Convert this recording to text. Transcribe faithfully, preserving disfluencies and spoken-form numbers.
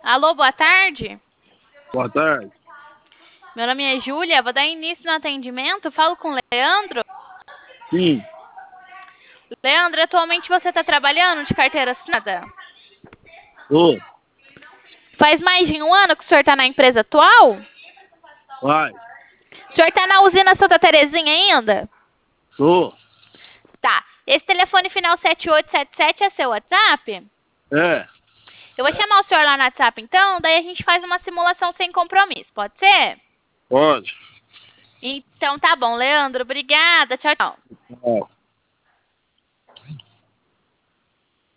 Alô, boa tarde. Boa tarde. Meu nome é Júlia, vou dar início no atendimento. Falo com o Leandro. Sim. Leandro, atualmente você está trabalhando de carteira assinada? Tô. Faz mais de um ano que o senhor está na empresa atual? Vai. O senhor está na usina Santa Terezinha ainda? Tô. Tá. Esse telefone final sete oito sete sete é seu WhatsApp? É. Eu vou chamar o senhor lá no WhatsApp, então, daí a gente faz uma simulação sem compromisso, pode ser? Pode. Então tá bom, Leandro. Obrigada. Tchau, tchau. Tchau.